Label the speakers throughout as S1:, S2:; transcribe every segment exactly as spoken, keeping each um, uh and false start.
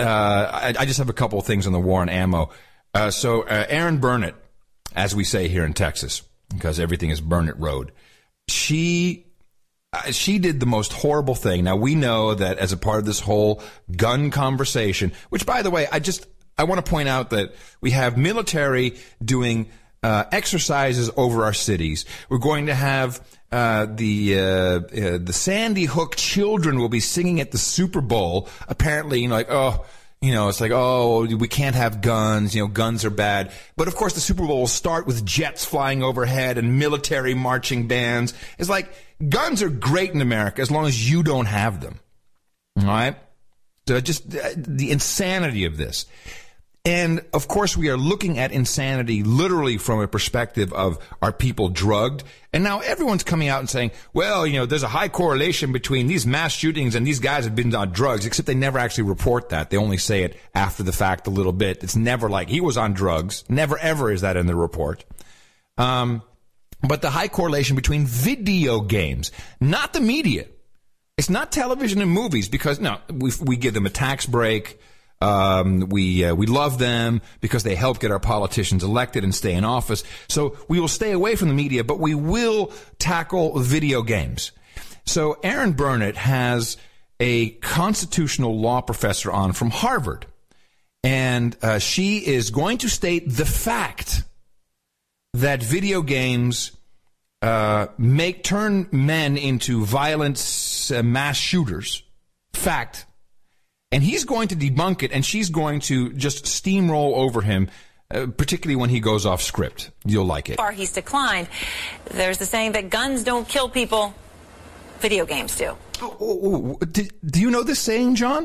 S1: I, I just have a couple of things on the war on ammo. Uh, so uh, Erin Burnett, as we say here in Texas, because everything is Burnett Road, she uh, she did the most horrible thing. Now, we know that as a part of this whole gun conversation, which, by the way, I just I want to point out that we have military doing uh, exercises over our cities. We're going to have uh, the uh, uh, the Sandy Hook children will be singing at the Super Bowl. Apparently, you know, like, oh, you know, it's like, oh, we can't have guns. You know, guns are bad. But of course, the Super Bowl will start with jets flying overhead and military marching bands. It's like, guns are great in America as long as you don't have them. All right? So just uh, the insanity of this. And, of course, we are looking at insanity literally from a perspective of, are people drugged? And now everyone's coming out and saying, well, you know, there's a high correlation between these mass shootings and these guys have been on drugs, except they never actually report that. They only say it after the fact a little bit. It's never like he was on drugs. Never, ever is that in the report. Um, but the high correlation between video games, not the media. It's not television and movies because, no, we, we give them a tax break. Um, we, uh, we love them because they help get our politicians elected and stay in office. So we will stay away from the media, but we will tackle video games. So Erin Burnett has a constitutional law professor on from Harvard, and uh, she is going to state the fact that video games uh, make turn men into violent uh, mass shooters. Fact. And he's going to debunk it, and she's going to just steamroll over him, uh, particularly when he goes off script. You'll like it.
S2: Far he's declined. There's the saying that guns don't kill people, video games do.
S1: Oh, oh, oh. Do, do you know this saying, John?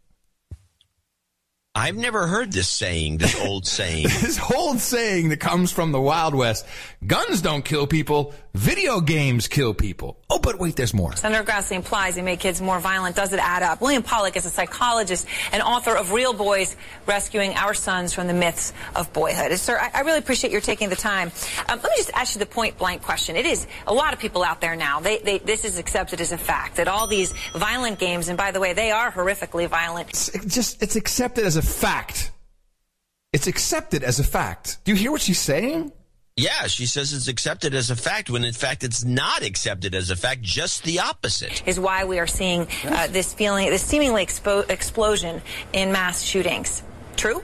S3: I've never heard this saying, this old saying.
S1: This old saying that comes from the Wild West. Guns don't kill people, video games kill people. Oh, but wait, there's more.
S2: Senator Grassley implies they make kids more violent. Does it add up? William Pollack is a psychologist and author of Real Boys, Rescuing Our Sons from the Myths of Boyhood. Sir, I, I really appreciate your taking the time. Um, let me just ask you the point-blank question. It is a lot of people out there now. They, they, this is accepted as a fact that all these violent games, and by the way, they are horrifically violent.
S1: It's just, it's accepted as a fact. It's accepted as a fact. Do you hear what she's saying?
S3: Yeah, she says it's accepted as a fact when, in fact, it's not accepted as a fact, just the opposite.
S2: Is why we are seeing uh, this feeling, this seemingly expo- explosion in mass shootings. True?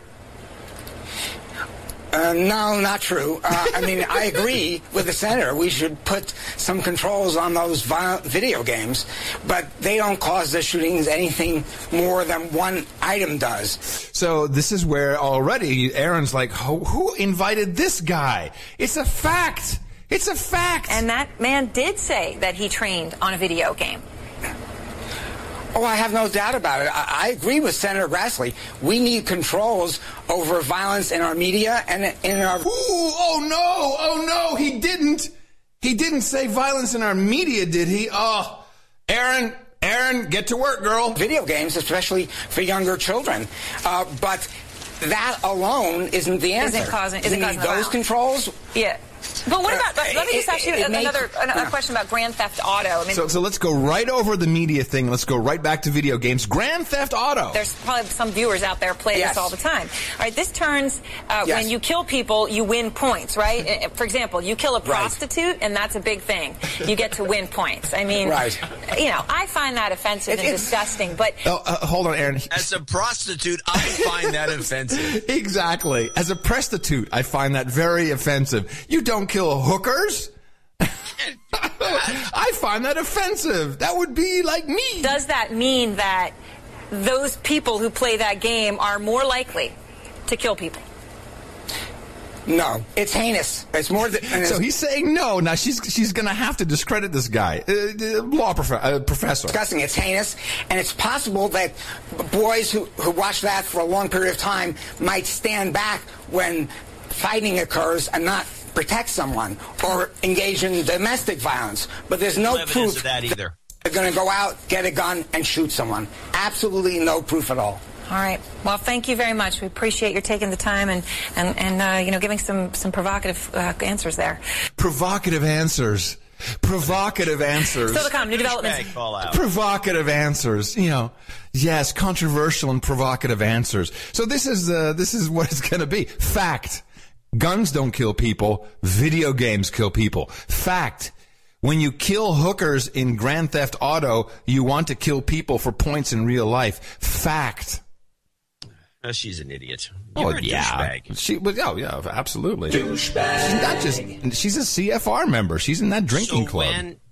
S4: Uh, no, not true. Uh, I mean, I agree with the senator. We should put some controls on those violent video games, but they don't cause the shootings anything more than one item does.
S1: So this is where already Aaron's like, who, who invited this guy? It's a fact. It's a fact.
S2: And that man did say that he trained on a video game.
S4: Oh, I have no doubt about it. I, I agree with Senator Grassley. We need controls over violence in our media and in our...
S1: Ooh, oh, no. Oh, no. He didn't. He didn't say violence in our media, did he? Oh, Aaron, Aaron, get to work, girl.
S4: Video games, especially for younger children. Uh, but that alone isn't the answer.
S2: Isn't causing, isn't
S4: we
S2: causing
S4: need those controls.
S2: Yeah. But what about, uh, let me just ask you
S4: it, it
S2: another,
S4: may,
S2: another
S4: yeah.
S2: question about Grand Theft Auto. I mean,
S1: so, so let's go right over the media thing. Let's go right back to video games. Grand Theft Auto.
S2: There's probably some viewers out there play
S4: yes.
S2: this all the time. All right, this turns, uh,
S4: yes.
S2: when you kill people, you win points, right? For example, you kill a prostitute,
S4: right.
S2: and that's a big thing. You get to win points. I mean,
S4: right.
S2: you know, I find that offensive
S4: it,
S2: and disgusting, but...
S1: Oh, uh, hold on, Aaron.
S3: As a prostitute, I find that offensive.
S1: Exactly. As a prostitute, I find that very offensive. You don't kill hookers? I find that offensive. That would be like me.
S2: Does that mean that those people who play that game are more likely to kill people?
S4: No, it's heinous. It's more than... It's,
S1: so he's saying no. Now she's she's going to have to discredit this guy, uh, law prof- uh, professor.
S4: Discussing it's heinous, and it's possible that boys who, who watch that for a long period of time might stand back when fighting occurs and not protect someone or engage in domestic violence. But there's no,
S3: no
S4: proof
S3: of that either.
S4: They're going to go out, get a gun, and shoot someone. Absolutely no proof at all.
S2: All right. Well, thank you very much. We appreciate your taking the time and, and, and uh, you know, giving some, some provocative uh, answers there.
S1: Provocative answers. Provocative answers.
S2: Still to come, new developments.
S1: Provocative answers. You know, yes, controversial and provocative answers. So this is uh, this is what it's going to be. Fact: guns don't kill people. Video games kill people. Fact: when you kill hookers in Grand Theft Auto, you want to kill people for points in real life. Fact.
S3: Oh, she's an idiot.
S1: You're
S3: oh, a
S1: yeah,
S3: douchebag.
S1: she. Well, oh, yeah, absolutely. Douchebag. She's not just. She's a C F R member. She's in that drinking
S3: so
S1: club.
S3: When,